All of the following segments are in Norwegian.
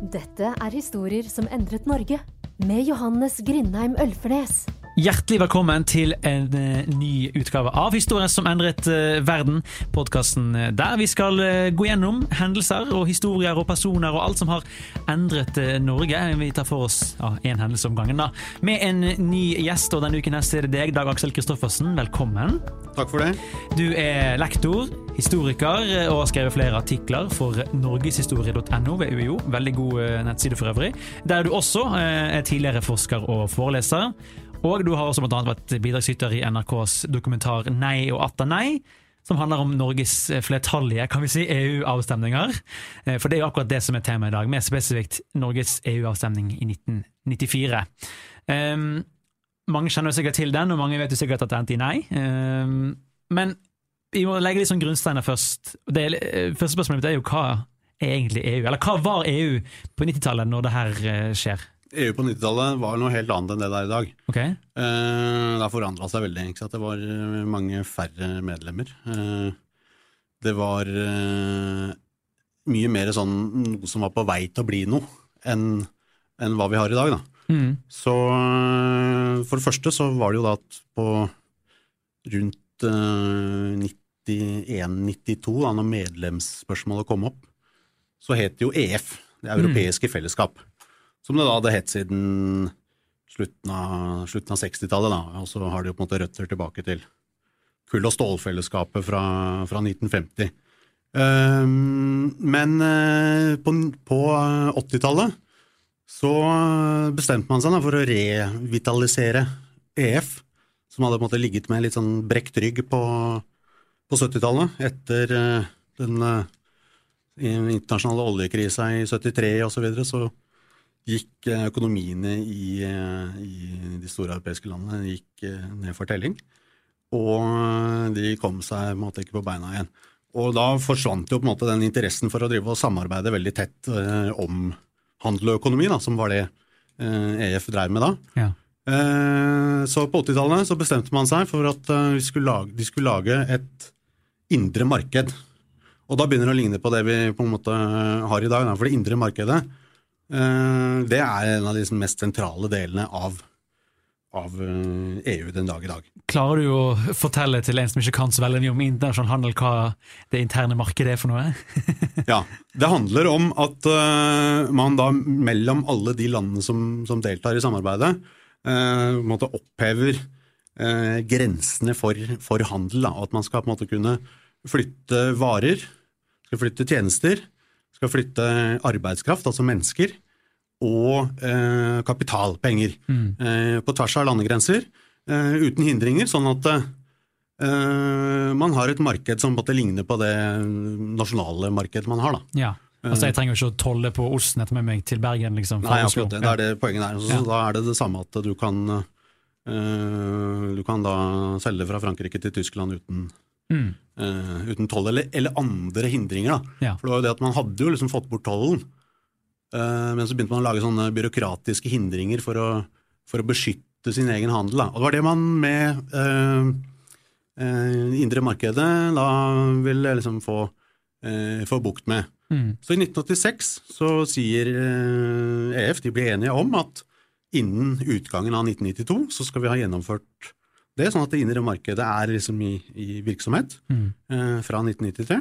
Dette historier som endret Norge, med Johannes Grindheim Ølfernes. Hjertelig velkommen til en ny utgave av Historien som endret verden, podcasten der vi skal gå gjennom hendelser og historier og personer og alt som har endret Norge. Vi tar for oss en hendelse om gangen da, med en ny gjest, og denne uken her er det deg, Dag Aksel Kristoffersen. Velkommen. Takk for det. Du lektor, historiker og har skrevet flere artikler for norgeshistorie.no ved UiO, veldig god nettside for øvrig, der du også tidligere forsker og foreleser. Og du har også blant annet vært bidragsyter i NRKs dokumentar Nei og atter nei, som handler om Norges flertallige, kan vi si, EU-avstemninger. For det er jo akkurat det som er tema i dag, mer spesifikt Norges EU-avstemning i 1994. Mange kjenner sikkert til den, og mange vet jo sikkert at det endte i nei. Men vi må legge litt sånn grunnsteiner først. Første spørsmålet mitt er jo hva er egentlig EU? Eller hva var EU på 90-tallet når det her skjer? EU på 90-tallet var noe helt annet enn det der i dag. Okay. Det forandret seg veldig, ikke sant? Det var mange færre medlemmer. Det var mye mer sånn noe som var på vei til å bli noe enn hva vi har i dag da. Så for det første så var det jo da at på rundt 91-92 da, når medlemsspørsmålet kom opp, så het det jo EF, det europeiske fellesskap. Som det da hadde hett siden slutten av 60-tallet da, og så har det jo på en måte røtter tilbake til kull- og stålfellesskapet fra 1950. Men på 80-tallet så bestemte man seg da for å revitalisere EF, som hadde på en måte ligget med litt sånn brekt rygg på 70-tallet, etter den internasjonale oljekrisa i 73 og så videre, så gikk økonomiene i de store europeiske landene gikk ned for telling, og de kom seg på en måte ikke på beina igjen. Og da forsvant jo på en måte den interessen for å drive og samarbeide veldig tett om handel og økonomi, da, som var det EF drev med da. Ja. Så på 80-tallet så bestemte man seg for at de skulle lage et indre marked. Og da begynner det å ligne på det vi på en måte har i dag, da, for det indre markedet det er en av de mest sentrale delene av EU den dag i dag. Klarer du å fortelle til en som ikke kan så veldig mye om internasjonal handel hva det interne markedet er for noe? Ja, det handler om at man da mellom alle de landene som deltar i samarbeidet måtte opphever grensene for handel, da, og at man skal på en måte kunne flytte varer, skal flytte tjenester, skal flytte arbeidskraft, altså mennesker, og kapital, penger, på tvers av landegrenser, uten hindringer, sånn at man har et marked som måtte ligne på det nasjonale markedet man har da. Ja, altså jeg trenger jo ikke å tolle på osten etter med meg til Bergen, liksom. Nei, akkurat det, det er det poenget der. Så da er det samme at du kan da selge fra Frankrike til Tyskland uten toll eller andre hindringer da. Ja. For det var jo det at man hadde jo liksom fått bort tollen, men så begynte man å lage sånne byråkratiske hindringer for å beskytte sin egen handel da. Og det var det man med indre markedet da ville liksom få bukt med. Så i 1986 så sier EF, de ble enige om at innen utgangen av 1992 så skal vi ha gjennomført det, sånn at det indre markedet er liksom i virksomhet fra 1993.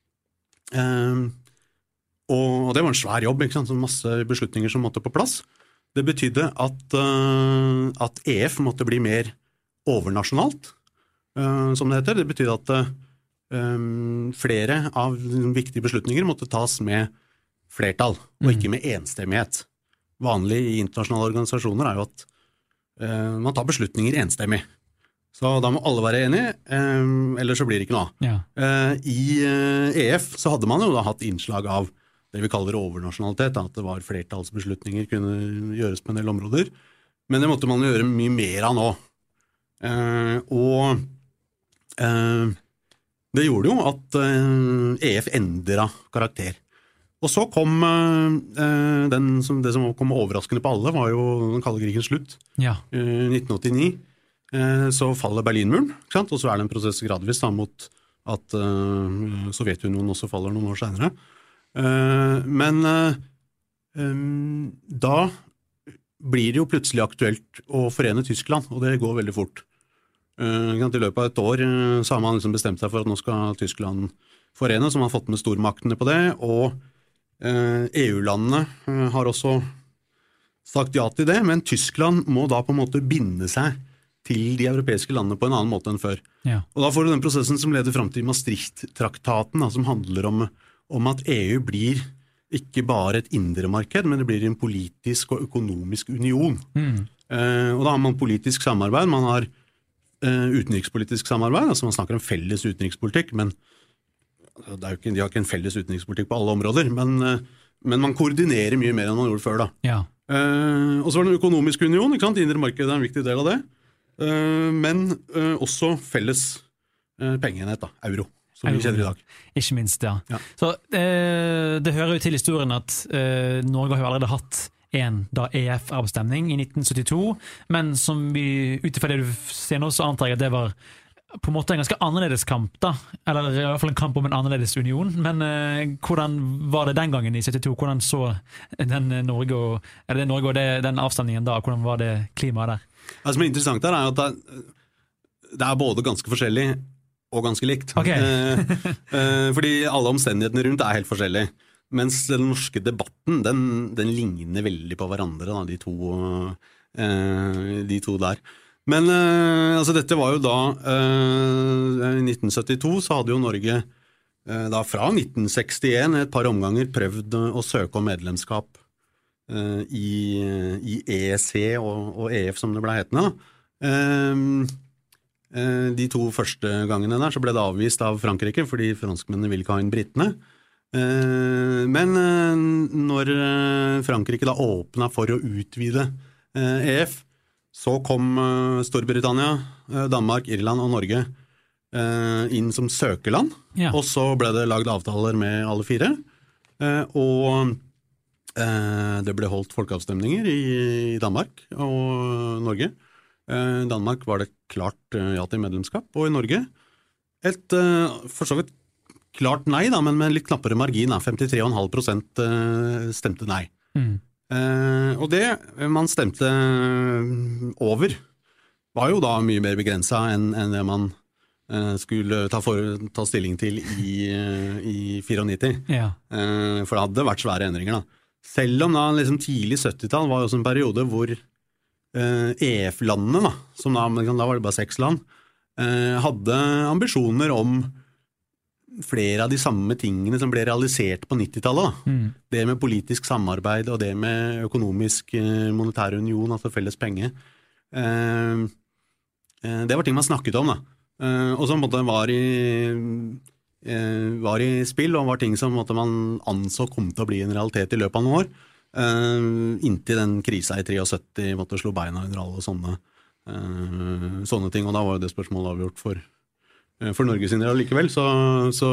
Og det var en svær jobb, ikke sant? Så masse beslutninger som måtte på plass. Det betydde at EF måtte bli mer overnasjonalt, som det heter. Det betydde at flere av viktige beslutninger måtte tas med flertall, og ikke med enstemmighet. Vanlig i internasjonale organisasjoner er jo at man tar beslutninger enstemmig. Så da må alle være enige, eller så blir det ikke noe av. Ja. I EF så hadde man jo da hatt innslag av det vi kaller overnasjonalitet, at det var flertallsbeslutninger kunne gjøres på en del områder, men det måtte man gjøre mye mer av nå. Og det gjorde jo at EF endret karakter. Og så kom det som kom overraskende på alle, var jo den kalde krigens slutt. Ja. 1989. Så faller Berlinmuren, ikke sant? Og så er det en prosess gradvis da, mot at Sovjetunionen også faller noen år senere. Men da blir det jo plutselig aktuelt å forene Tyskland, og det går veldig fort. I løpet av et år så har man liksom bestemt seg for at nå skal Tyskland forene, så man har fått med stormaktene på det, og EU-landene har også sagt ja til det, men Tyskland må da på en måte binde seg til de europeiske landene på en annen måte enn før. Ja. Og da får du den prosessen som leder frem til Maastricht-traktaten, som handler om at EU blir ikke bare et indre marked, men det blir en politisk og økonomisk union. Og da har man politisk samarbeid, man har utenrikspolitisk samarbeid, altså man snakker om felles utenrikspolitikk, men de har ikke en felles utenrikspolitikk på alle områder, men man koordinerer mye mer enn man gjorde før da. Ja. Og så var det en økonomisk union, ikke sant? Indre marked er en viktig del av det, men også felles pengeenhet, da, euro. Som vi kjenner i dag. Ikke minst, ja. Så det hører jo til historien at Norge har jo allerede hatt en EF-avstemning i 1972, men som vi, utifra det du ser nå, så antar jeg at det var på en måte en ganske annerledes kamp da, eller i hvert fall en kamp om en annerledes union, men hvordan var det den gangen i 72? Hvordan så den Norge og den avstemningen da, hvordan var det klimaet der? Det som er interessant der er at det er både ganske forskjellig og ganske likt. Okay. Fordi alle omstendighetene rundt er helt forskjellige. Mens den norske debatten, den ligner veldig på hverandre, da, de to der. Men altså dette var jo da, i 1972 så hadde jo Norge da fra 1961 et par omganger prøvd å søke om medlemskap i EEC og EF som det ble hetende. De to første gangene der så ble det avvist av Frankrike fordi franskmennene ville ikke ha inn britene. Men når Frankrike da åpnet for å utvide EF, så kom Storbritannia, Danmark, Irland og Norge inn som søkerland, og så ble det lagd avtaler med alle fire, og det ble holdt folkeavstemninger i Danmark og Norge. Danmark var det klart ja til medlemskap, og i Norge et for så vidt klart nei da, men med litt knappere margin, 53,5% stemte nei. Og det man stemte over var jo da mye mer begrenset enn det man skulle ta stilling til i 94. Ja. For det hadde vært svære endringer da. Selv om da liksom tidlig 70-tall var også en periode hvor EF-landene, som da var det bare 6 land, hadde ambisjoner om flere av de samme tingene som ble realisert på 90-tallet. Det med politisk samarbeid og det med økonomisk monetær union, altså felles penge. Det var ting man snakket om, da. Og som var i spill, og var ting som man anså kom til å bli en realitet i løpet av noen år. Inntil den krisa i 73 måtte slå beina under alle sånne ting, og da var det spørsmålet avgjort for Norge sin del likevel, så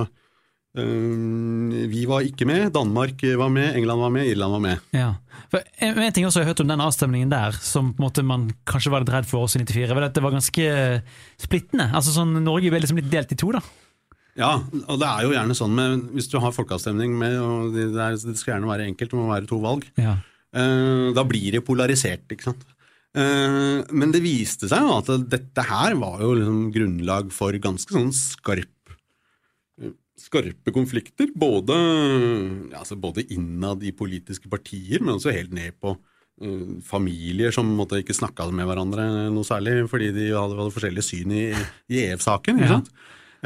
vi var ikke med, Danmark var med, England var med, Irland var med. Ja, for en ting også jeg har hørt om den avstemningen der, som på en måte man kanskje var litt redd for også i 94, var at det var ganske splittende, altså sånn Norge ble liksom litt delt i to da. Ja, og det er jo gjerne sånn med, hvis du har folkeavstemning med, og det skal gjerne være enkelt, det må være 2 valg, da blir det polarisert, ikke sant? Men det viste seg jo at dette her var jo liksom grunnlag for ganske sånn skarpe konflikter, både innad i politiske partier, men også helt ned på familier som ikke snakket med hverandre noe særlig, fordi de hadde forskjellige syn i EF-saken, ikke sant?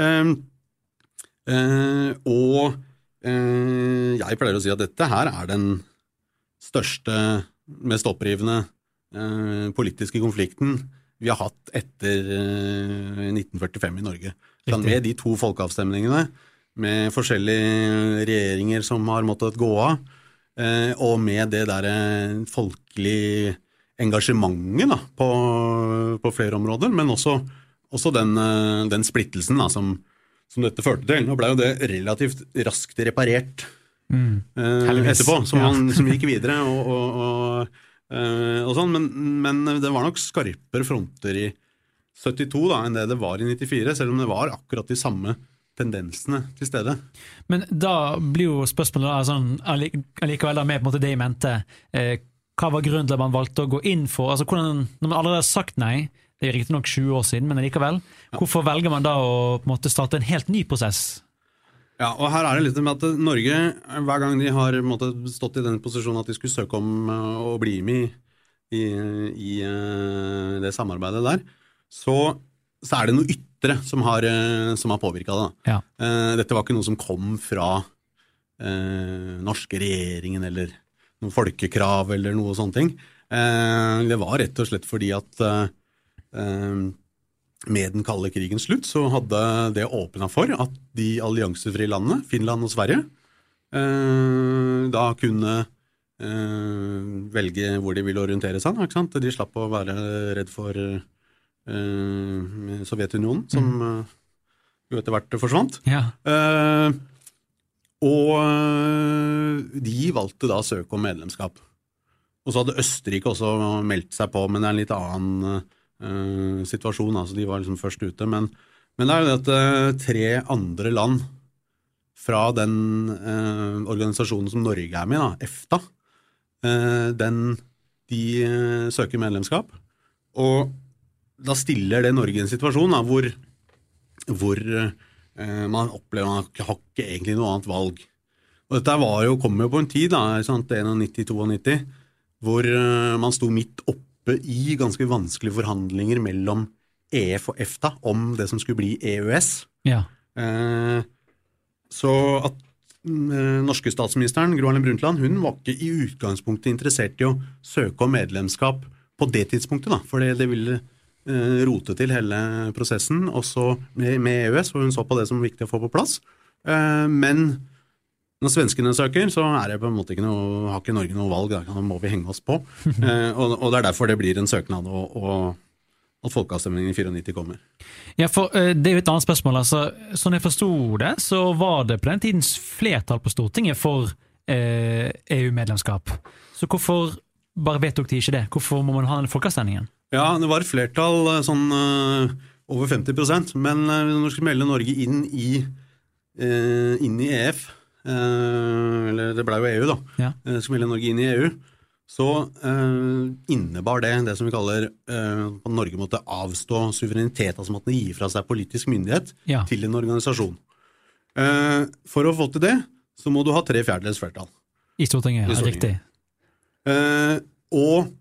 Jeg pleier å si at dette her er den største, mest opprivende politiske konflikten vi har hatt etter 1945 i Norge. Med de 2 folkeavstemningene, med forskjellige regjeringer som har måttet gå av, og med det der folkelige engasjementet da, på flere områder, men også den splittelsen da, som dette førte til. Nå ble jo det relativt raskt reparert etterpå, som gikk videre og sånn, men det var nok skarpere fronter i 72 da, enn det var i 94, selv om det var akkurat de samme tendensene til stede. Men da blir jo spørsmålet da, sånn, allikevel da med på en måte det jeg mente, hva var grunnen til at man valgte å gå inn for, altså hvordan, når man allerede har sagt nei, det er riktig nok 20 år siden, men allikevel, hvorfor velger man da å på en måte starte en helt ny prosess? Ja, og her er det litt med at Norge, hver gang de har stått i den posisjonen at de skulle søke om å bli med i det samarbeidet der, så er det noe ytre som har påvirket det. Ja. Dette var ikke noe som kom fra norske regjeringen eller noen folkekrav eller noe sånne ting. Det var rett og slett fordi at med den kalde krigens slutt så hadde det åpnet for at de alliansefrie landene, Finland og Sverige, da kunne velge hvor de ville orientere seg, ikke sant? De slapp å være redd for Sovjetunionen, som jo etter hvert forsvant. Ja. Og de valgte da å søke om medlemskap. Og så hadde Østerrike også meldt seg på, men det er en litt annen situasjon, altså de var liksom først ute. Men det er jo det at 3 andre land fra den organisasjonen som Norge er med, da, EFTA, de søker medlemskap, og da stiller det Norge i en situasjon da, hvor man opplever man har ikke egentlig noe annet valg. Og dette kom jo på en tid, da, 91-92, hvor man sto midt oppe i ganske vanskelige forhandlinger mellom EF og EFTA om det som skulle bli EØS. Ja. Så at norske statsministeren, Gro Harlem Brundtland, hun var ikke i utgangspunktet interessert i å søke om medlemskap på det tidspunktet, da, for det ville rote til hele prosessen, også med EØS, og hun så på det som viktig å få på plass. Men når svenskene søker, så det på en måte har ikke Norge noe valg, da må vi henge oss på. Og det derfor det blir en søknad, og at folkeavstemningen i 94 kommer. Ja, for det jo et annet spørsmål. Altså, sånn jeg forstod det, så var det på den tidens flertall på Stortinget for EU-medlemskap. Så hvorfor bare vedtok de ikke det? Hvorfor må man ha den folkeavstemningen? Ja, det var et flertall sånn over 50%, men når vi skulle melde Norge inn i EF, eller det ble jo EU da, ja. Skulle melde Norge inn i EU, så innebar det som vi kaller at Norge måtte avstå suverenitet, altså måtte gi fra seg politisk myndighet til en organisasjon. For å få til det, så må du ha 3/4 flertall. I Stortinget, ja, riktig. Og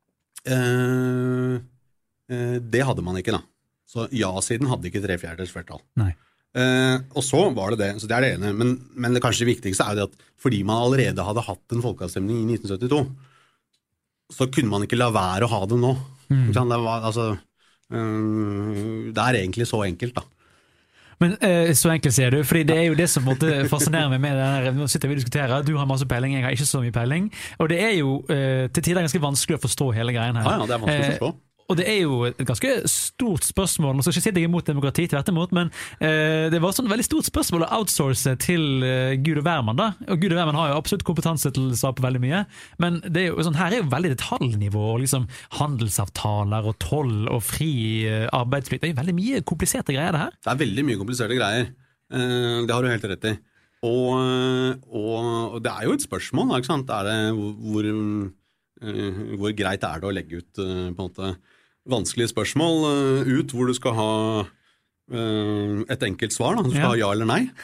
det hadde man ikke da. Så ja-siden hadde ikke 3/4 flertall. Nei. Og så var det, så det det ene. Men det kanskje viktigste det at fordi man allerede hadde hatt en folkeavstemning i 1972, så kunne man ikke la være å ha det nå. Det var, altså, det egentlig så enkelt da. Men så enkelt sier du, fordi det jo det som fascinerer meg med det. Nå sitter vi og diskuterer, du har masse peiling, jeg har ikke så mye peiling, og det jo til tider ganske vanskelig å forstå hele greien her. Ja, det vanskelig å forstå. Og det jo et ganske stort spørsmål, og så sitter jeg imot demokrati tvert imot, men det var sånn veldig stort spørsmål å outsource til Gud og Hvermann da, og Gud og Hvermann har jo absolutt kompetanse til å svare på veldig mye, men det jo sånn, her jo veldig detaljnivå, og liksom handelsavtaler og toll og fri arbeidsflyt, det jo veldig mye kompliserte greier det her. Det veldig mye kompliserte greier, det har du helt rett i, og det jo et spørsmål, ikke sant? Det hvor greit det å legge ut på en måte vanskelige spørsmål ut hvor du skal ha et enkelt svar, da. Du skal ha ja eller nei.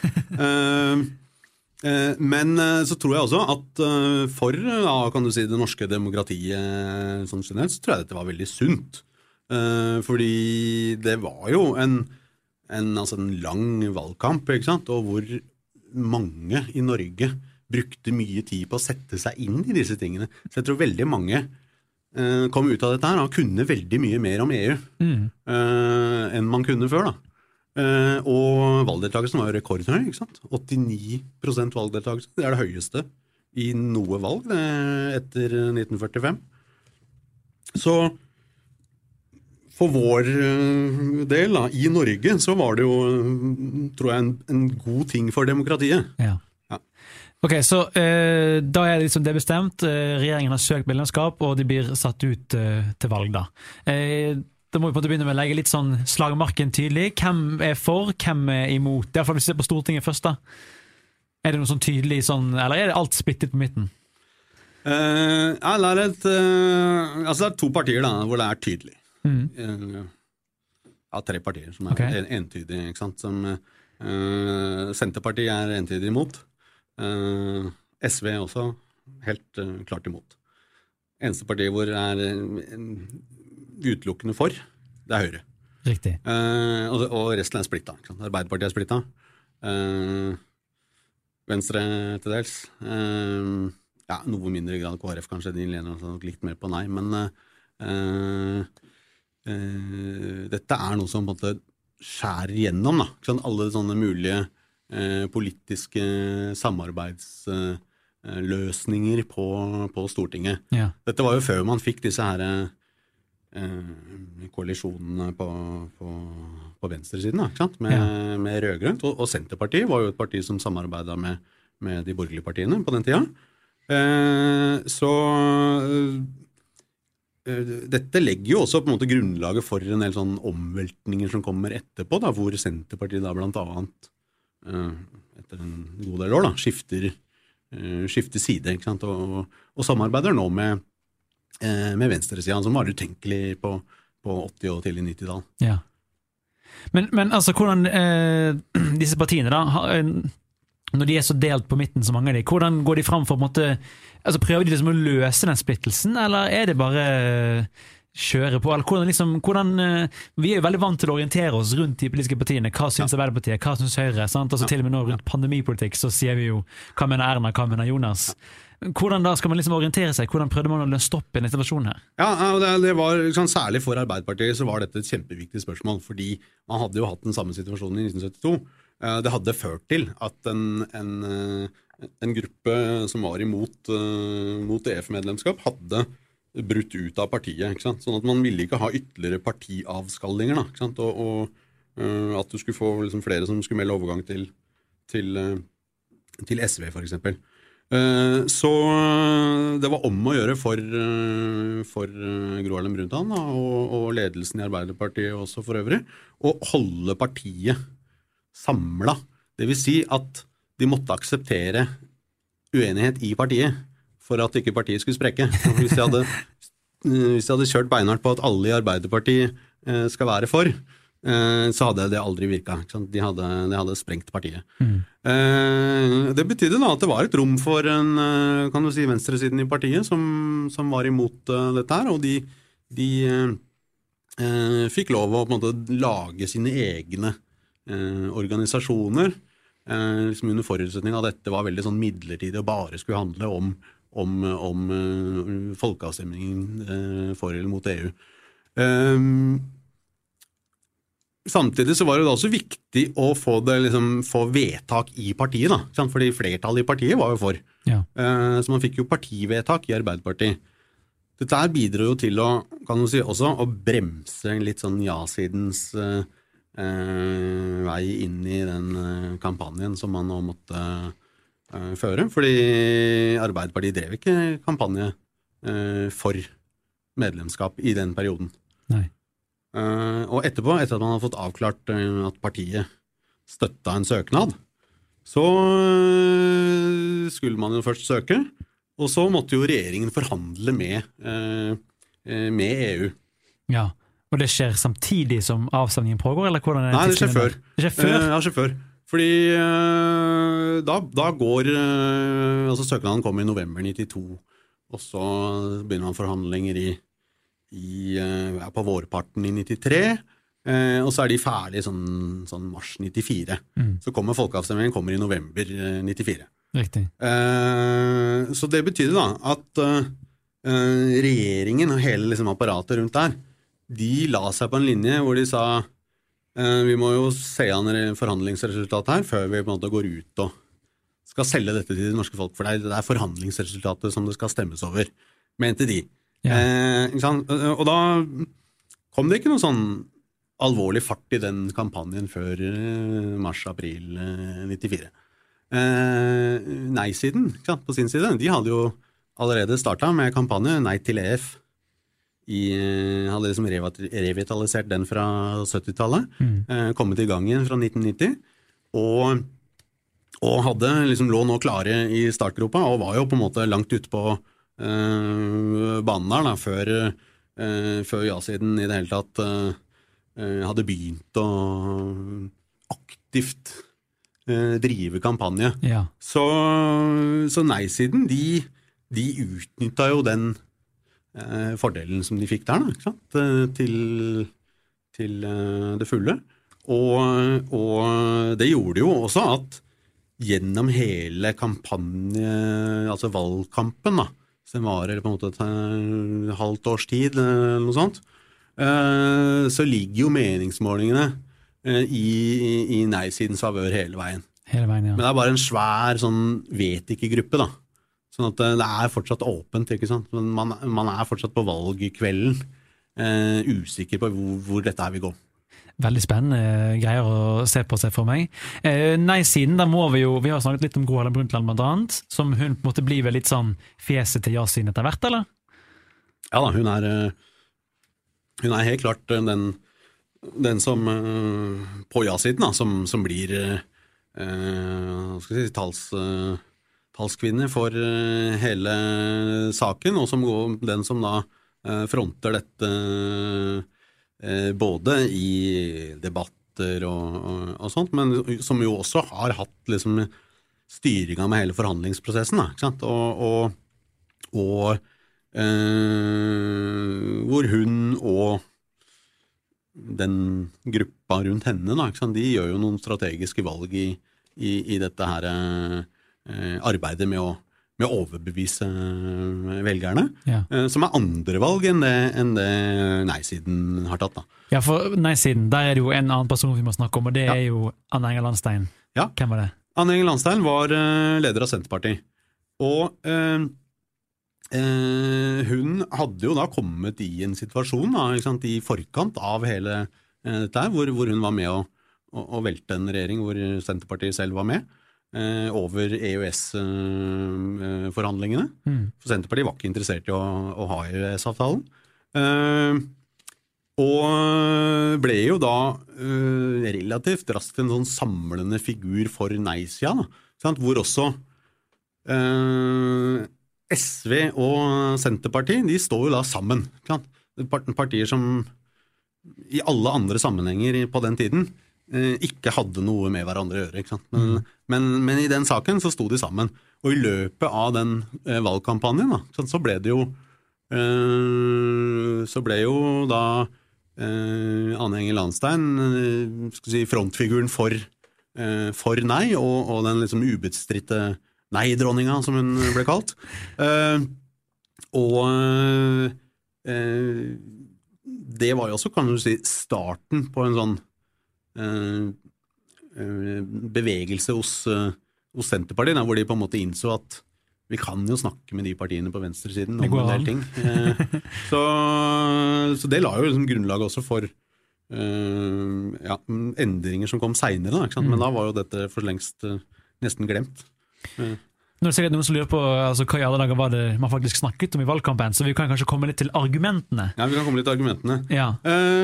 Men så tror jeg også at for, da, kan du si, det norske demokratiet sånn generelt, så tror jeg dette var veldig sunt. Fordi det var jo en lang valgkamp, ikke sant? Og hvor mange i Norge brukte mye tid på å sette seg inn i disse tingene. Så jeg tror veldig mange kom ut av dette her og kunne veldig mye mer om EU enn man kunne før da. Og valgdeltakelsen var jo rekordhøy, ikke sant? 89% valgdeltakelse, det det høyeste i noe valg etter 1945. Så for vår del da, i Norge så var det jo, tror jeg, en god ting for demokratiet. Ja. Ok, så da det liksom det bestemt, regjeringen har søkt medlemskap, og de blir satt ut til valg da. Da må vi på en måte begynne med å legge litt sånn slagmarken tydelig. Hvem for, hvem imot? I hvert fall hvis vi ser på Stortinget først da. Det noe sånn tydelig sånn, eller det alt splittet på midten? Ja, det 2 partier da, hvor det tydelig. Ja, 3 partier som entydige, ikke sant? Som Senterpartiet entydig imot. SV også helt klart imot. Eneste partiet hvor utelukkende for, det Høyre. Riktig. Og resten splittet. Ikke sant? Arbeiderpartiet splittet. Venstre til dels. Ja, noe mindre grad KrF kanskje, de lener nok litt mer på nei, men dette noe som på en måte skjærer gjennom, da. Ikke sant? Alle sånne mulige politiske samarbeidsløsninger på Stortinget. Ja. Dette var jo før man fikk disse her koalisjonene på venstresiden, da, ikke sant? Med rødgrønt, og Senterpartiet var jo et parti som samarbeidet med de borgerlige partiene på den tida. Så dette legger jo også på en måte grunnlaget for en del sånn omveltninger som kommer etterpå, da, hvor Senterpartiet da blant annet etter en god del år da, skifter side, ikke sant? Og samarbeider nå med venstresiden, som var utenkelig på 80- og tidlig 90-tall. Ja. Men altså, hvordan disse partiene da, når de så delt på midten så mange av de, hvordan går de fram for på en måte, altså prøver de liksom å løse den splittelsen, eller det bare kjøre på, eller hvordan vi jo veldig vant til å orientere oss rundt de politiske partiene, hva synes Arbeiderpartiet, hva synes Høyre, sant? Altså til og med nå rundt pandemipolitikk så sier vi jo, hva mener Erna, hva mener Jonas? Hvordan da skal man liksom orientere seg? Hvordan prøvde man å stoppe en situasjon her? Ja, det var liksom, særlig for Arbeiderpartiet så var dette et kjempeviktig spørsmål, fordi man hadde jo hatt den samme situasjonen i 1972. Det hadde ført til at en gruppe som var imot EF-medlemskap hadde brutt ut av partiet, ikke sant? Sånn at man ville ikke ha ytterligere partiavskallinger, da, ikke sant? Og at du skulle få liksom flere som skulle melde overgang til SV for eksempel. Så det var om å gjøre for Gro Harlem Brundtland og ledelsen i Arbeiderpartiet også for øvrig, å holde partiet samlet. Det vil si at de måtte akseptere uenighet i partiet for at ikke partiet skulle sprekke. Hvis de hadde kjørt beinhardt på at alle i Arbeiderpartiet skal være for, så hadde det aldri virket. De hadde sprengt partiet. Det betydde da at det var et rom for kan du si, venstresiden i partiet som var imot dette her, og de fikk lov å på en måte lage sine egne organisasjoner, liksom under forutsetning av at dette var veldig sånn midlertidig og bare skulle handle om folkeavstemningen for eller mot EU. Samtidig så var det da også viktig å få vedtak i partiet, da, fordi flertallet i partiet var jo for. Ja. Så man fikk jo partivedtak i Arbeiderpartiet. Dette her bidro jo til å, kan du si, også å bremse litt sånn ja-sidens vei inn i den kampanjen som man nå måtte føre, fordi Arbeiderpartiet drev ikke kampanje for medlemskap i den perioden. Nei. Og etterpå, etter at man hadde fått avklart at partiet støttet en søknad, så skulle man jo først søke, og så måtte jo regjeringen forhandle med EU. Ja, og det skjer samtidig som avstemningen pågår, eller hvordan Nei, det skjer før. Det skjer før? Ja, det skjer før. Fordi da går, altså søknaden kom i november 92, og så begynner man forhandlinger på vårparten i 93, og så de ferdige sånn mars 94. Så kommer folkeavstemningen i november 94. Riktig. Så det betyr da at regjeringen og hele liksom, apparatet rundt der, de la seg på en linje hvor de sa vi må jo se an forhandlingsresultatet her før vi på en måte går ut og skal selge dette til det norske folk, for det forhandlingsresultatet som det skal stemmes over, mente de. Ja. Og da kom det ikke noe sånn alvorlig fart i den kampanjen før mars-april 94. Nei-siden på sin side, de hadde jo allerede startet med kampanje Nei til EF hadde liksom revitalisert den fra 70-tallet, kommet i gang igjen fra 1990, og hadde liksom lå nå klare i startgropa, og var jo på en måte langt ute på banen der da, før ja-siden i det hele tatt hadde begynt å aktivt drive kampanje. Ja. Så nei-siden, de utnyttet jo den fordelen som de fikk der, da, ikke sant? Til det fulle. Og det gjorde jo også at gjennom hele altså valgkampen da, som var på en måte et halvt års tid, eller noe sånt, så ligger jo meningsmålingene i nei-sidens favør hele veien. Hele veien, ja. Men det er bare en svær sånn vet-ikke-gruppe da. Sånn at det er fortsatt åpent, ikke sant? Men man er fortsatt på valgkvelden usikker på hvor dette her vil gå. Veldig spennende greier å se på seg for meg. Nei-siden, der må vi har snakket litt om Gro Harlem Brundtland blant annet, som hun måtte bli vel litt sånn fjeset til ja-siden etter hvert, eller? Ja da, hun er helt klart den som på ja-siden da, som blir skal jeg si, talskvinne for hele saken, og den som da fronter dette både i debatter og sånt, men som jo også har hatt liksom styringen med hele forhandlingsprosessen, da, ikke sant? Og hvor hun og den gruppa rundt henne da, ikke sant? De gjør jo noen strategiske valg i dette her arbeidet med å overbevise velgerne, som er andre valg enn det nei-siden har tatt da. Ja, for nei-siden, der er det jo en annen person vi må snakke om, og det er jo Anne Enger Lahnstein. Ja. Hvem var det? Anne Enger Lahnstein var leder av Senterpartiet, og hun hadde jo da kommet i en situasjon da, ikke sant, i forkant av hele dette her, hvor hun var med å velte en regjering hvor Senterpartiet selv var med, over EØS-forhandlingene. For Senterpartiet var ikke interessert i å ha EØS-avtalen. Og ble jo da relativt raskt en sånn samlende figur for nei-sida, hvor også SV og Senterpartiet, de står jo da sammen. Partier som i alle andre sammenhenger på den tiden ikke hadde noe med hverandre å gjøre, ikke sant? Men i den saken så sto de sammen, og i løpet av den valgkampanjen da, så ble det jo da Anne Enger Lahnstein skal si, frontfiguren for nei, og den liksom ubestridte nei-dronninga som hun ble kalt, og det var jo også, kan du si, starten på en sånn bevegelse hos Senterpartiet, hvor de på en måte innså at vi kan jo snakke med de partiene på venstresiden om en del ting. Så det la jo liksom grunnlaget også for endringer som kom senere, da, men da var jo dette for lengst nesten glemt. Nå er det sikkert noen som lurer på altså, hva i alle dager var det man faktisk snakket om i valgkampen, så vi kan kanskje komme litt til argumentene. Ja, vi kan komme litt til argumentene. Ja.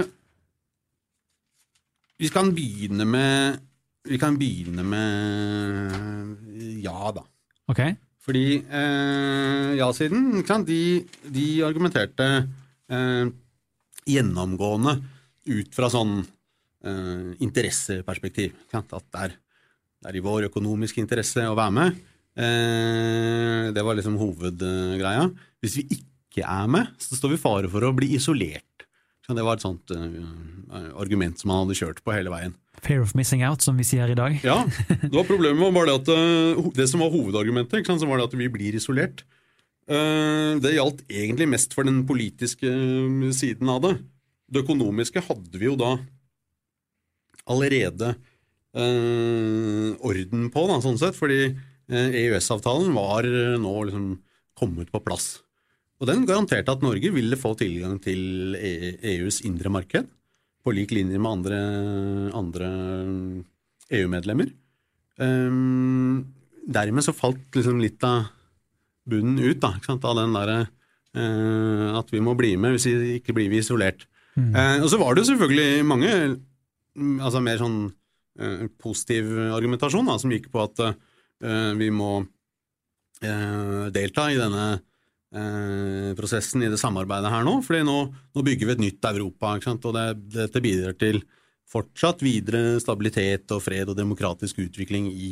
Vi kan begynne med ja da. Ok. Fordi ja-siden, de argumenterte gjennomgående ut fra sånn interesseperspektiv. At det er i vår økonomiske interesse å være med. Det var liksom hovedgreia. Hvis vi ikke er med, så står vi i fare for å bli isolert. Det var et sånt argument som man hadde kjørt på hele veien. Fear of missing out, som vi sier i dag. Ja, det var problemet var det at det som var hovedargumentet, så var det at vi blir isolert. Det gjaldt egentlig mest for den politiske siden av det. Det økonomiske hadde vi jo da allerede orden på, da, sånn sett, fordi EØS-avtalen var nå liksom kommet på plass. Og den garanterte at Norge ville få tilgang til EUs indre marked, på lik linje med andre EU-medlemmer. Dermed så falt liksom litt av bunnen ut da, ikke sant, av den der At vi må bli med, hvis vi ikke blir vi isolert. Og så var det jo selvfølgelig mange altså mer sånn positiv argumentasjon da, som gikk på at vi må delta i denne prosessen i det samarbeidet her nå, fordi nå bygger vi et nytt Europa, ikke sant? Og dette bidrar til fortsatt videre stabilitet og fred og demokratisk utvikling i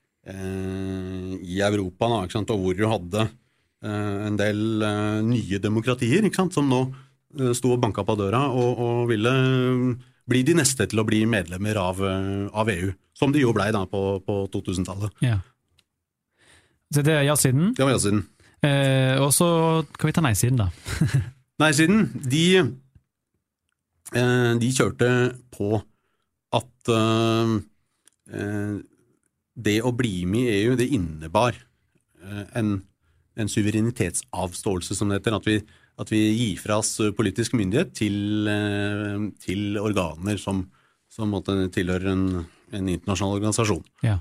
Europa da, ikke sant? Og hvor du hadde en del nye demokratier, ikke sant? Som nå sto og banka på døra og ville bli de neste til å bli medlemmer av EU, som de jo ble da på 2000-tallet. Ja. Så det ja-siden? Det var ja-siden. Og så kan vi ta nei-siden da. Nei-siden, de kjørte på at det å bli med i EU, det innebar en suverenitetsavståelse, som det heter, at vi gir fra oss politisk myndighet til organer som måtte tilhøre en internasjonal organisasjon. Ja.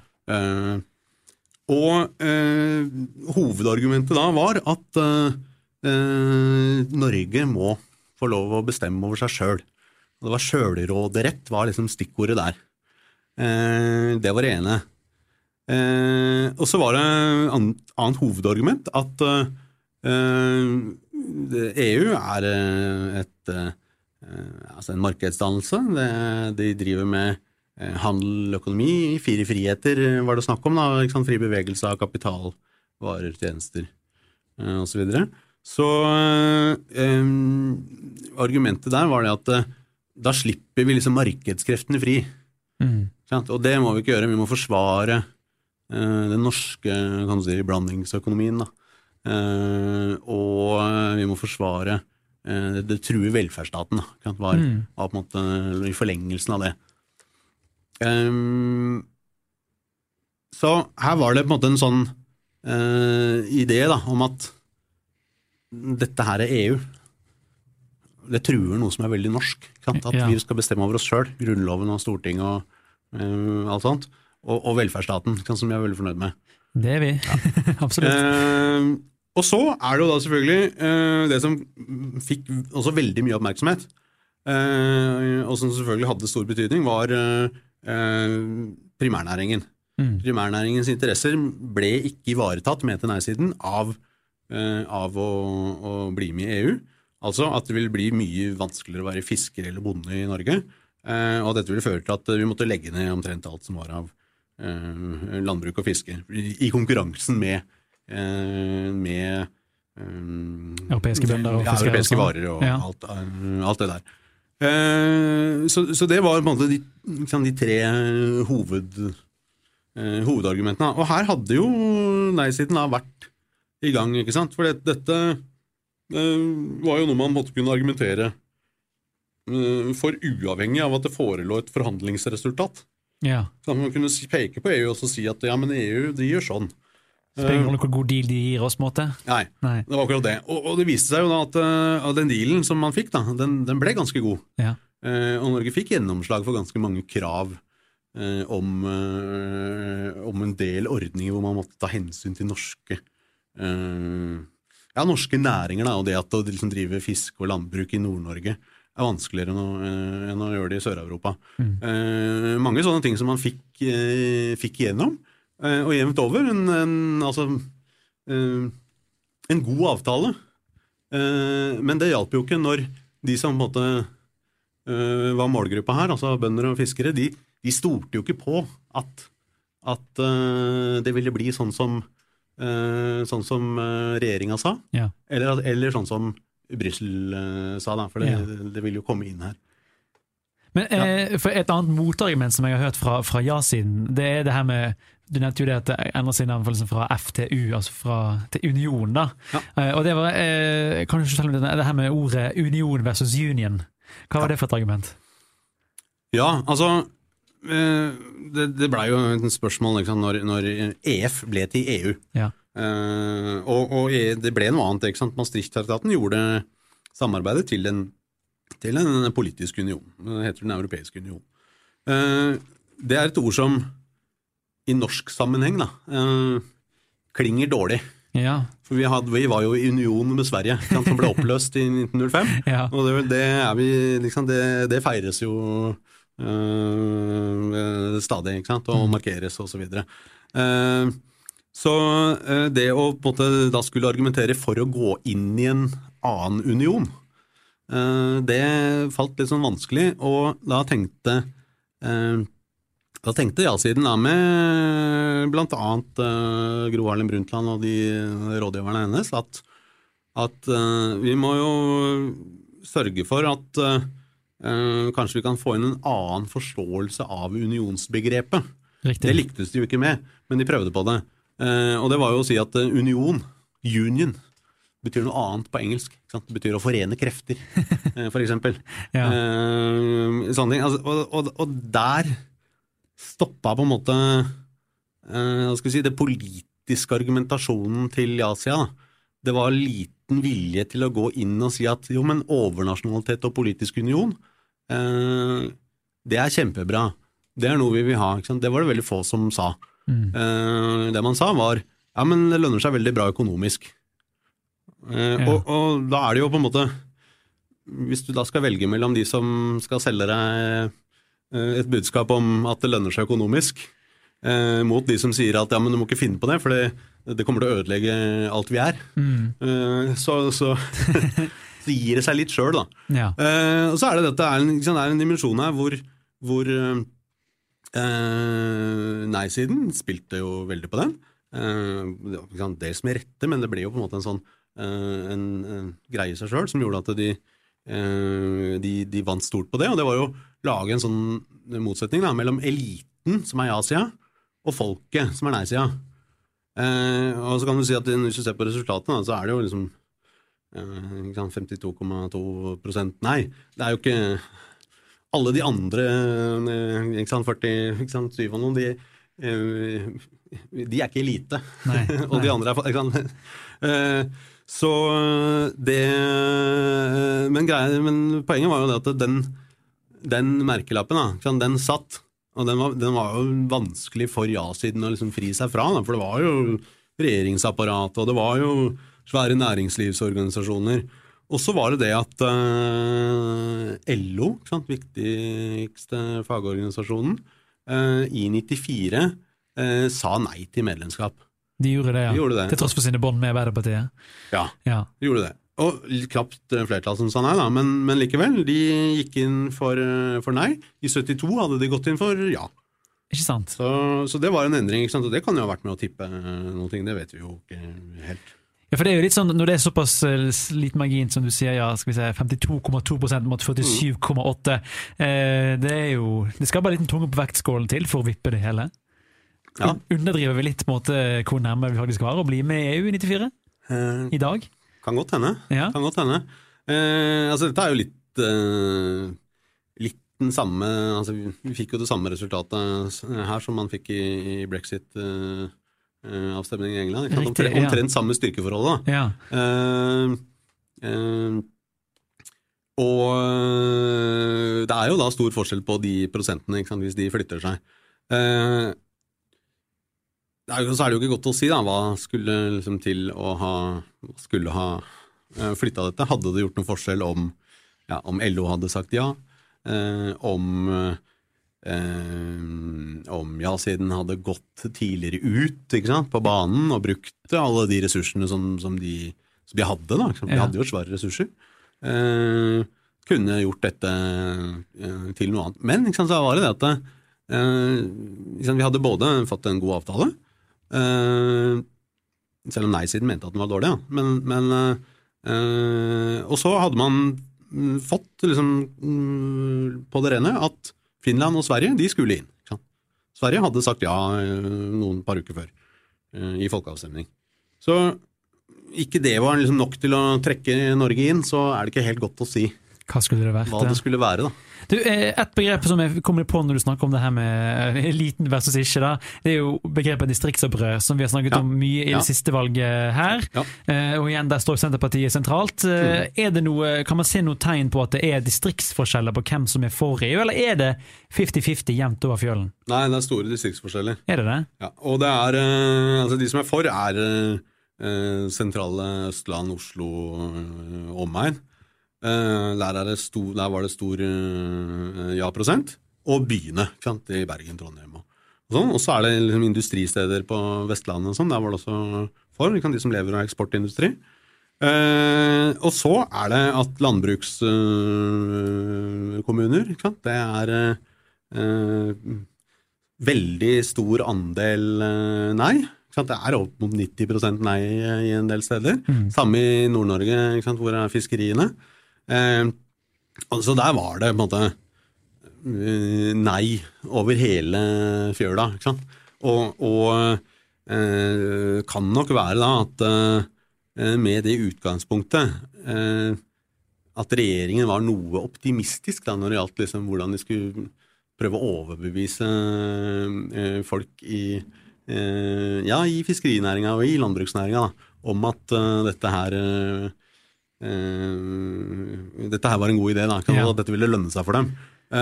Og hovedargumentet da var at Norge må få lov å bestemme over seg selv. Og det var selvråderett var liksom stikkordet der. Det var det ene. Og så var det annet hovedargument at EU er en markedsdannelse. De driver med handel, økonomi, 4 friheter var det snakk om da, ikke sant? Fri bevegelse av kapital, varer, tjenester og så videre. Så argumentet der var det at da slipper vi liksom markedskreftene fri. Og det må vi ikke gjøre, vi må forsvare den norske kan du si, blandingsøkonomien da. Og vi må forsvare det truer velferdsstaten da, var på en måte i forlengelsen av det. Så her var det på en måte en sånn idé da, om at dette her EU. Det truer noe som er veldig norsk, at vi skal bestemme over oss selv, grunnloven og Stortinget og alt sånt. Og velferdsstaten, som jeg er veldig fornøyd med. Det er vi, absolutt. Og så er det jo da selvfølgelig det som fikk også veldig mye oppmerksomhet, og som selvfølgelig hadde stor betydning, var primærnæringen. Primærnæringens interesser ble ikke ivaretatt med til nei-siden av å bli med i EU. Altså at det vil bli mye vanskeligere å være fisker eller bonde i Norge, og dette ville føre til at vi måtte legge ned omtrent alt som var av landbruk og fiske i konkurransen med europeiske bønder og fiskere, europeiske varer og alt det der. Så det var på en måte de 3 hovedargumentene. Og her hadde jo nei-siden vært i gang, ikke sant? For dette var jo noe man måtte kunne argumentere for uavhengig av at det forelå et forhandlingsresultat. Ja. Så man kunne peke på EU og si at ja, men EU, de gjør sånn. Spiller det hvor god deal de gir oss, måte? Nei, det var akkurat det. Og det viste seg jo da at den dealen som man fikk da, den ble ganske god. Ja. Og Norge fikk gjennomslag for ganske mange krav om en del ordninger hvor man måtte ta hensyn til norske næringer da, og det at å liksom drive fisk og landbruk i Nord-Norge er vanskeligere enn å gjøre det i Sør-Europa. Mange sånne ting som man fikk igjennom, og jevnt over en god avtale. Men det hjalp jo ikke når de som på en måte var målgruppa her, altså bønder og fiskere, de stolte jo ikke på at det ville bli sånn som regjeringen sa, eller sånn som Brussel sa da, for det vil jo komme inn her. Men for et annet motargument som jeg har hørt fra ja-siden, det er det her med, du nevnte jo det at det endrer seg navnfølelsen fra F til U, altså til union da. Og det var, kan du ikke fortelle om det her med ordet union versus union? Hva var det for et argument? Ja, altså, det ble jo et spørsmål liksom, når EF ble til EU. Ja. Og det ble noe annet, ikke sant? Maastricht-traktaten gjorde samarbeidet til en politisk union. Det heter den europeiske union. Det er et ord som i norsk sammenheng da, klinger dårlig. Ja. For vi var jo i union med Sverige, som ble oppløst i 1905, og det feires jo stadig, ikke sant, og markeres og så videre. Så det å på en måte da skulle argumentere for å gå inn i en annen union, det falt litt sånn vanskelig, og da tenkte ja-siden da med blant annet Gro Harlem Brundtland og de rådgiverne hennes at vi må jo sørge for at kanskje vi kan få inn en annen forståelse av unionsbegrepet. Riktig. Det lyktes de jo ikke med, men de prøvde på det. Og det var jo å si at union, betyr noe annet på engelsk. Ikke sant? Det betyr å forene krefter, for eksempel. Sånne ting. Altså, og der stoppet på en måte det politiske argumentasjonen til ja-sida. Det var liten vilje til å gå inn og si at jo, men overnasjonalitet og politisk union, det er kjempebra. Det er noe vi vil ha. Ikke sant? Det var det veldig få som sa. Det man sa var, ja, men det lønner seg veldig bra økonomisk. Og da er det jo på en måte, hvis du da skal velge mellom de som skal selge deg et budskap om at det lønner seg økonomisk, mot de som sier at ja, men du må ikke finne på det, for det kommer til å ødelegge alt vi er. Så gir det seg litt selv da. Og så er det dette, det er en dimensjon her hvor nei-siden spilte jo veldig på den. Dels med rette, men det ble jo på en måte en sånn en greie seg selv som gjorde at de vant stort på det, og det var jo lage en sånn motsetning da, mellom eliten, som er ja-sida, og folket, som er nei-sida. Og så kan du si at hvis du ser på resultatene, så er det jo liksom 52,2% nei. Det er jo ikke alle de andre 40, 7 og noen, de er ikke elite. Nei. Og de andre er så det men poenget var jo det at den merkelappen da, den satt, og den var jo vanskelig for ja-siden å liksom fri seg fra da, for det var jo regjeringsapparat, og det var jo svære næringslivsorganisasjoner. Og så var det at LO, viktigste fagorganisasjonen, i 94 sa nei til medlemskap. De gjorde det, ja. De gjorde det. Til tross for sine bånd med Arbeiderpartiet. Ja, de gjorde det. Og knapt flertall som sa nei da, men likevel, de gikk inn for nei. I 72 hadde de gått inn for ja. Ikke sant? Så det var en endring, ikke sant? Og det kan jo ha vært med å tippe noen ting, det vet vi jo ikke helt. Ja, for det er jo litt sånn, når det er såpass liten margin som du sier, ja, skal vi si 52,2% mot 47,8%, det skal bare litt tunge på vektskålen til for å vippe det hele. Ja. Underdriver vi litt på en måte hvor nærmere vi faktisk var å bli med EU i 94 i dag? Kan godt hende. Ja. Kan godt hende. Altså dette er jo litt den samme, altså vi fikk jo det samme resultatet her som man fikk i Brexit avstemning i England. Omtrent samme styrkeforhold da. Og det er jo da stor forskjell på de prosentene, ikke sant, hvis de flytter seg. Så er det jo ikke godt å si da, hva skulle liksom til å skulle ha flyttet dette. Hadde det gjort noen forskjell om LO hadde sagt ja, om ja-siden hadde gått tidligere ut, ikke sant, på banen og brukt alle de ressursene som de hadde da, de hadde jo svære ressurser, kunne gjort dette til noe annet. Men ikke sant, så var det at vi hadde både fått en god avtale, selv om nei-siden mente at den var dårlig, men og så hadde man fått liksom på det rene at Finland og Sverige, de skulle inn. Ikke sant? Sverige hadde sagt ja noen par uker før i folkeavstemning. Så ikke det var liksom nok til å trekke Norge inn, så er det ikke helt godt å si hva det skulle være da. Du, et begrep som jeg kommer på når du snakker om det her med eliten versus ikke da, det er jo begrepet distriktsopprør, som vi har snakket om mye i det siste valget her, og igjen der står Senterpartiet sentralt. Er det kan man se noe tegn på at det er distriktsforskjeller på hvem som er for EU, eller er det 50-50 jevnt over fjølen? Nei, det er store distriktsforskjeller. Er det det? Ja, og det altså de som er for sentrale Østland, Oslo, omegn. Der var det stor ja-prosent, og byene, ikke sant, i Bergen, Trondheim og sånn. Og så det liksom industristeder på Vestlandet og sånn, der var det også de som lever av eksportindustri. Og så det at landbrukskommuner, ikke sant, det veldig stor andel nei. Det opp mot 90% nei i en del steder. Samme i Nord-Norge, ikke sant, hvor fiskeriene. Så der var det på en måte nei over hele fjøla, ikke sant? Og kan nok være da at med det utgangspunktet at regjeringen var noe optimistisk da, når det gjaldt liksom, hvordan de skulle prøve å overbevise folk i fiskerinæringen og i landbruksnæringen da, om at dette her var en god idé da, at dette ville lønne seg for dem.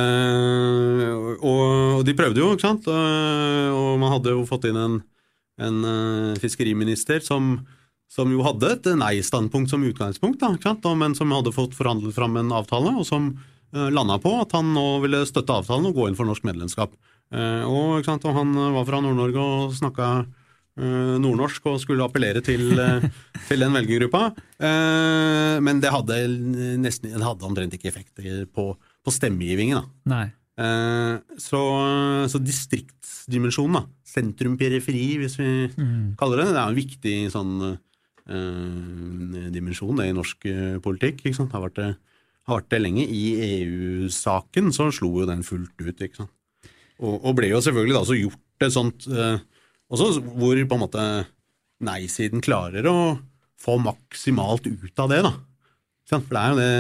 Og de prøvde jo, ikke sant? Og man hadde jo fått inn en fiskeriminister som jo hadde et nei-standpunkt som utgangspunkt, da, ikke sant? Men som hadde fått forhandlet fram en avtale, og som landet på at han nå ville støtte avtalen og gå inn for norsk medlemskap. Og han var fra Nord-Norge og snakket nordnorsk og skulle appellere til den velgergruppa. Men det hadde omtrent ikke effekter på stemmegivingen. Da. Nei. Så distriktsdimensjonen, da, sentrum-periferi, hvis vi kaller det en viktig sånn dimensjon i norsk politikk. Ikke sant? Har vært det lenge. I EU-saken så slo jo den fullt ut, ikke sant? Og ble jo selvfølgelig da så gjort det sånt, også hvor på en måte nei-siden klarer å få maksimalt ut av det da. For det jo det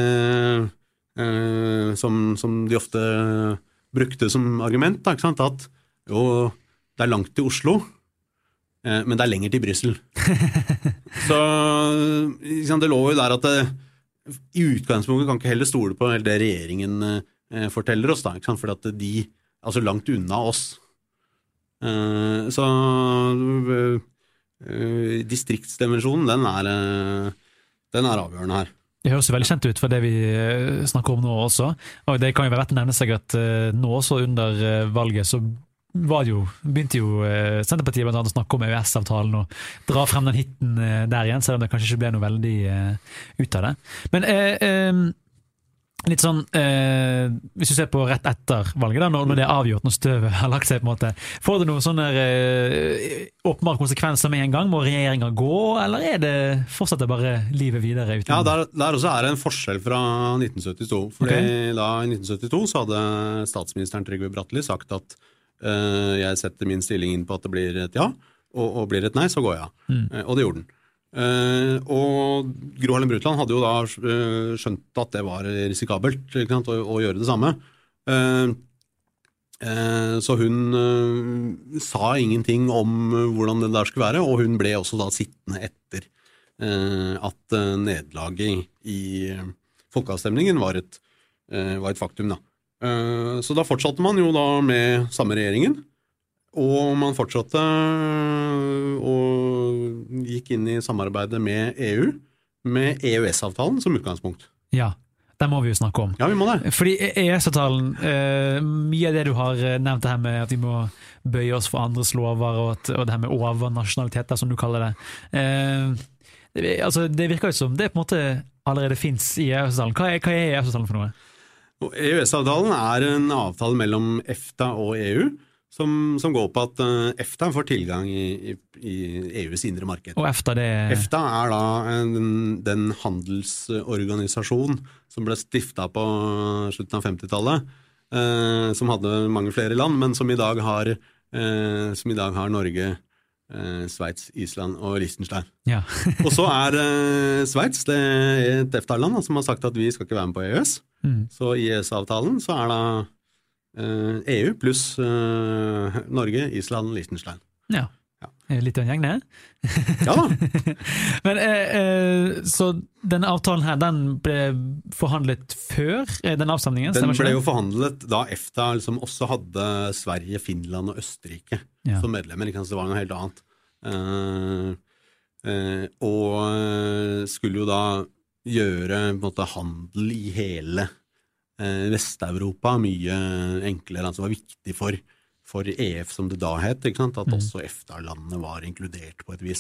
som de ofte brukte som argument da, ikke sant? At jo, det langt til Oslo, men det lenger til Bryssel. Så ikke sant, det lå jo der at i utgangspunktet kan ikke heller stole på det regjeringen forteller oss da, ikke sant? For at de altså langt unna oss. Så distriktsdimensjonen, den avgjørende her. Det høres jo veldig kjent ut for det vi snakker om nå også, og det kan jo være verdt å nevne seg at nå også under valget så begynte jo Senterpartiet blant annet å snakke om EØS-avtalen og dra frem den hitten der igjen, selv om det kanskje ikke ble noe veldig ut av det. Men litt sånn, hvis du ser på rett etter valget da, når det avgjort, når støvet har lagt seg på en måte, får det noen sånne åpenbare konsekvenser med en gang? Må regjeringen gå, eller det fortsetter bare livet videre? Uten... Ja, der også det en forskjell fra 1972, fordi da i 1972 så hadde statsministeren Trygve Bratteli sagt at jeg setter min stilling inn på at det blir et ja, og blir det et nei, så går jeg. Og det gjorde den. Og Gro Harlem Brundtland hadde jo da skjønt at det var risikabelt, ikke sant, å gjøre det samme. Så hun sa ingenting om hvordan det der skulle være, og hun ble også da sittende etter at nederlaget i folkeavstemningen var et faktum da. Så da fortsatte man jo da med samme regjeringen, og man fortsatte og gikk inn i samarbeidet med EU, med EØS-avtalen som utgangspunkt. Ja, det må vi jo snakke om. Ja, vi må det. Fordi EØS-avtalen, mye av det du har nevnt det her med at vi må bøye oss for andres lover, og det her med overnasjonaliteter, som du kaller det. Altså, det virker jo som det på en måte allerede finnes i EØS-avtalen. Hva EØS-avtalen for noe? EØS-avtalen en avtale mellom EFTA og EU, som går på at EFTA får tilgang i EUs indre marked. Og EFTA EFTA da den handelsorganisasjon som ble stiftet på slutten av 50-tallet, som hadde mange flere land, men som i dag har Norge, Sveits, Island og Liechtenstein. Ja. Og så Sveits, det et EFTA-land som har sagt at vi skal ikke være med på EØS. Så i EØS-avtalen så da EU pluss Norge, Island, Liechtenstein. Ja. Litt av en gjeng det? Ja da. Men så denne avtalen her, den ble forhandlet før den avstemningen? Den ble jo forhandlet da EFTA liksom også hadde Sverige, Finland og Østerrike som medlemmer, så det var noe helt annet. og skulle jo da gjøre på en måte, handel i hele Vest-Europa mye enklere, altså var viktig for EF som det da het, ikke sant? At også EFTA-landene var inkludert på et vis.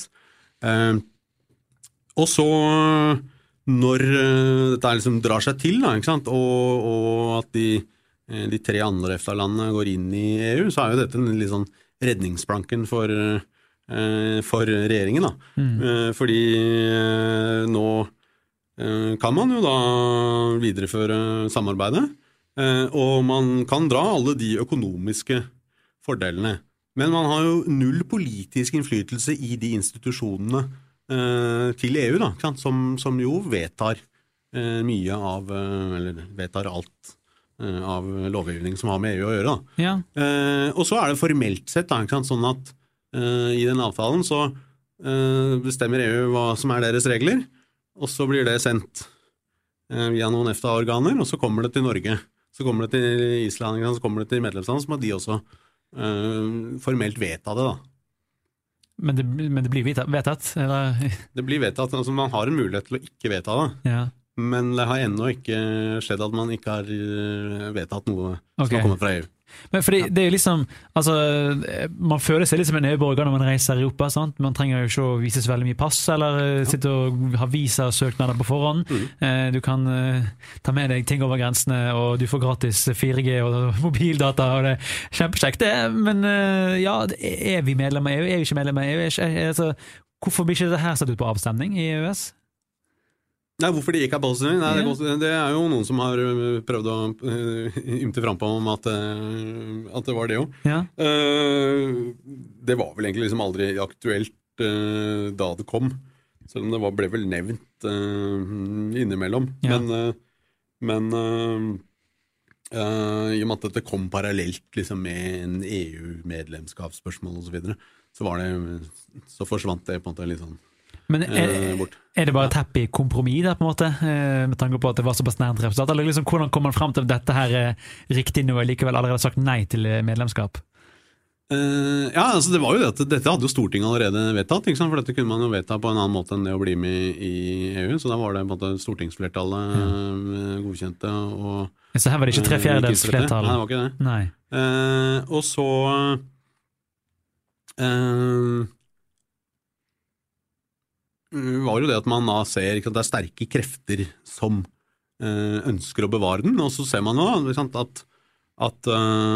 Og så når dette liksom drar seg til, da, ikke sant? Og at de 3 andre EFTA-landene går inn i EU, så jo dette en litt sånn redningsplanken for regjeringen, da. Fordi nå kan man jo da videreføre samarbeidet, og man kan dra alle de økonomiske fordelene. Men man har jo null politisk innflytelse i de institusjonene til EU, da, som jo vedtar mye av, eller vedtar alt av lovgivning som har med EU å gjøre. Da. Ja. Og så det formelt sett da, sånn at i den avtalen så bestemmer EU hva som deres regler, og så blir det sendt via noen EFTA-organer, og så kommer det til Norge. Så kommer det til Island, så kommer det til medlemsland, så må de også formelt vedta det, da. Men det blir vedtatt? Eller? Det blir vedtatt, altså man har en mulighet til å ikke vedta det. Ja. Men det har ennå ikke skjedd at man ikke har vedtatt noe som har kommet fra EU. Men fordi det jo liksom, altså, man føler seg litt som en EU-borger når man reiser i Europa, sant? Man trenger jo ikke å vise så veldig mye pass, eller sitte og ha visa-søknader på forhånd. Du kan ta med deg ting over grensene, og du får gratis 4G og mobildata, og det kjempekjekt det. Men ja, vi medlem av EU? Vi ikke medlem av EU? Altså, hvorfor blir ikke det her satt ut på avstemning i EØS? Nei, hvorfor de ikke avstemning? Nei, det jo noen som har prøvd å ymte frem på om at det var det jo. Ja. Det var vel egentlig liksom aldri aktuelt da det kom, selv om det ble vel nevnt innimellom. Ja. Men i og med at dette kom parallelt liksom, med en EU-medlemskapsspørsmål og så videre, så forsvant det på en måte litt sånn. Men det bare et happy kompromiss der, på en måte, med tanke på at det var såpass nært resultat, eller liksom, hvordan kommer man frem til at dette her riktig nå, likevel allerede sagt nei til medlemskap? Ja, altså det var jo det at dette hadde jo Stortinget allerede vedtatt, ikke sant? For dette kunne man jo vedta på en annen måte enn det å bli med i EU, så da var det på en måte stortingsflertallet godkjente. Så her var det ikke 3/4 flertall? Nei, det var ikke det. Nei. Og så var jo det at man da ser at det sterke krefter som ønsker å bevare den, og så ser man jo at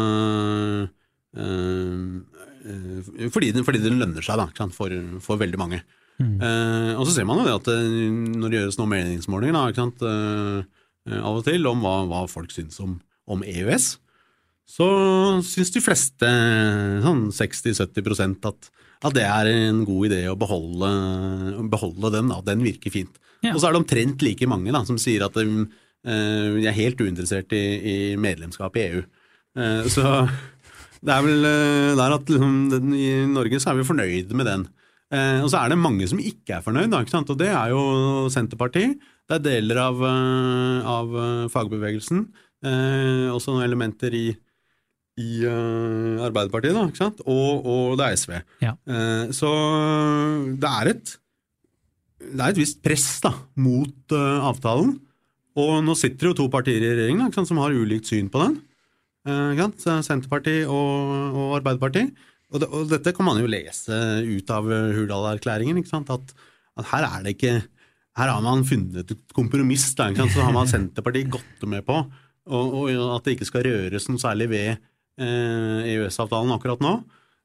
fordi den lønner seg da, for veldig mange. Og så ser man jo det at når det gjøres noen meningsmålinger da, av og til om hva folk synes om EØS, så synes de fleste, sånn 60-70% at det en god idé å beholde den, da. Den virker fint. Ja. Og så det omtrent like mange da, som sier at de helt uinteressert i medlemskap i EU. Så det vel der at liksom, i Norge så vi fornøyde med den. Og så det mange som ikke fornøyd, da, ikke sant? Og det jo Senterpartiet, det deler av fagbevegelsen, også noen elementer i Arbeiderpartiet da, ikke sant? Og det SV. Ja. Så det et visst press da, mot avtalen, og nå sitter jo 2 partier i regjeringen da, som har ulikt syn på den, Senterpartiet og Arbeiderpartiet, og dette kan man jo lese ut av Hurdal-erklæringen, ikke sant? At her det ikke, her har man funnet et kompromiss da, ikke sant? Så har man Senterpartiet gått med på, og at det ikke skal røres noe særlig ved EØS-avtalen akkurat nå,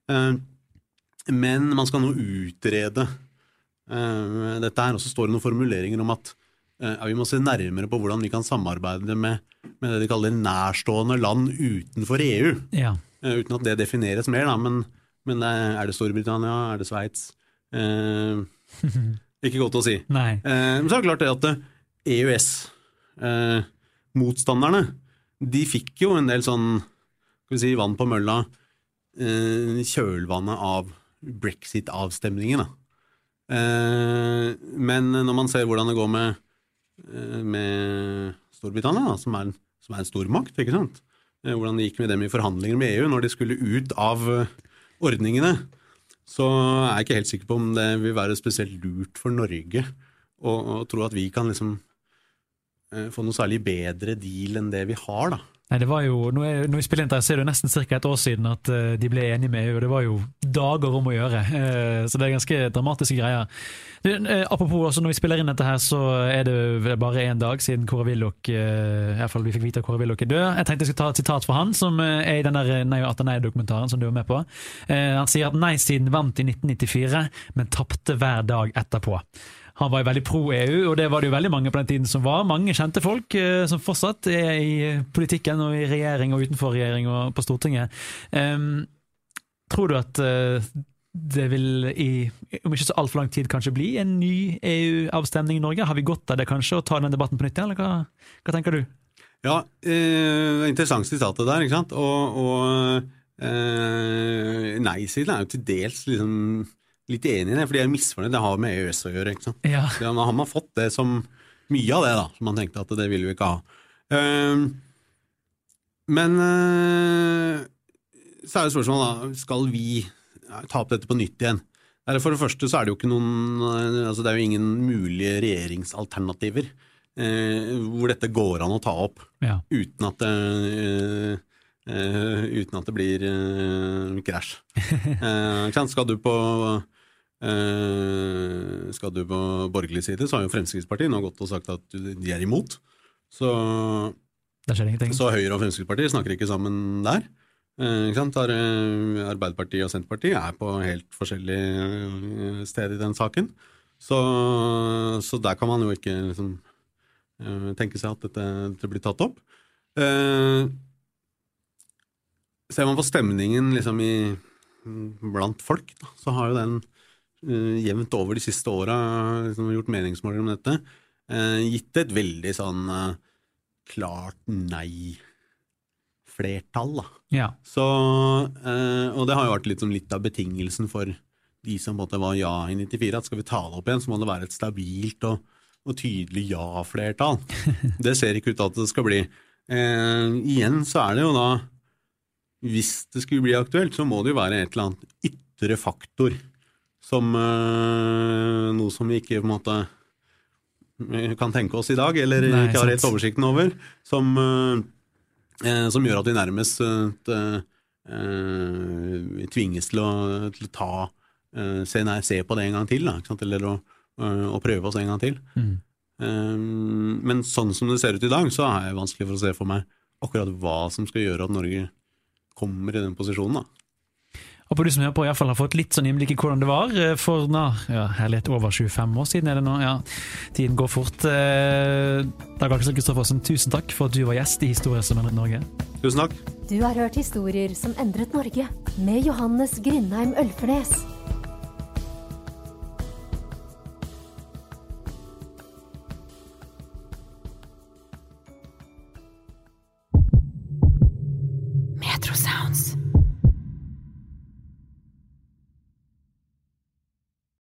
men man skal nå utrede dette her, og så står det noen formuleringer om at vi må se nærmere på hvordan vi kan samarbeide med det de kaller nærstående land utenfor EU, ja. Uten at det defineres mer da, men det Storbritannia, det Sveits? Ikke godt å si. Nei. Men så det klart det at EØS motstanderne, de fikk jo en del sånn skal vi si, vann på mølla, kjølvannet av Brexit-avstemningen. Men når man ser hvordan det går med Storbritannia, da, som en stormakt, ikke sant? Hvordan det gikk med dem i forhandlinger med EU når de skulle ut av ordningene, så er jeg ikke helt sikker på om det vil være spesielt lurt for Norge å tro at vi kan liksom få noe særlig bedre deal enn det vi har da. Nei, det var jo, når vi spiller inn der, så er det nesten cirka et år siden at de ble enige med EU, og det var jo dager om å gjøre, så det er ganske dramatiske greier. Apropos, også, når vi spiller inn dette her, så er det bare en dag siden Kåre Willoch, i hvert fall vi fikk vite at Kåre Willoch er død. Jeg tenkte jeg skulle ta et sitat fra han, som er i den der Nei-dokumentaren som du var med på. Han sier at nei-siden vant i 1994, men tappte hver dag etterpå. Han var jo veldig pro-EU, og det var det jo veldig mange på den tiden som var. Mange kjente folk som fortsatt er i politikken og i regjering og utenfor regjering og på Stortinget. Tror du at det vil om ikke så alt for lang tid kanskje bli en ny EU-avstemning i Norge? Har vi godt av det kanskje, å ta den debatten på nytt, eller hva tenker du? Ja, interessant sitatet der, ikke sant? Og nei-siden er jo til dels liksom litt enig i det, fordi jeg er misfornøyd, det har med EØS å gjøre, ikke sant? Ja. Da har man fått det som mye av det da, som man tenkte at det ville vi ikke ha. Men så er det spørsmål da, skal vi ta opp dette på nytt igjen? For det første så er det jo ikke altså det er jo ingen mulige regjeringsalternativer hvor dette går an å ta opp uten at det blir krasj. Skal du på borgerlig side, så har jo Fremskrittspartiet nå gått og sagt at de er imot. Så Høyre og Fremskrittspartiet snakker ikke sammen der. Arbeiderpartiet og Senterpartiet er på helt forskjellige steder i den saken. Så der kan man jo ikke liksom, tenke seg at dette blir tatt opp. Ser man på stemningen liksom blant folk, da, så har jo den jevnt over de siste årene liksom, gjort meningsmålinger om dette, gitt et veldig sånn klart nei-flertall. Da. Ja. Så, og det har jo vært litt av betingelsen for de som på en måte var ja i 94, at skal vi ta det opp igjen, så må det være et stabilt og tydelig ja-flertall. Det ser ikke ut til at det skal bli. Igjen så er det jo da hvis det skulle bli aktuelt, så må det jo være et eller annet ytre faktor som noe som vi ikke på en måte kan tenke oss i dag, eller ikke har helt oversikten over, som gjør at vi nærmest tvinges til å se på det en gang til, da, ikke sant? Eller å prøve oss en gang til. Men sånn som det ser ut i dag, så er det vanskelig for å se for meg akkurat hva som skal gjøre at Norge kommer i den posisjonen da. Og på du som hører på i hvert fall har fått litt sånn innblikk i hvordan det var for herlighet over 25 år siden er det nå, tiden går fort. Dag Aksel Kristoffersen, tusen takk for at du var gjest i Historier som endret Norge. Tusen takk. Du har hørt historier som endret Norge med Johannes Grindheim Ølfernes.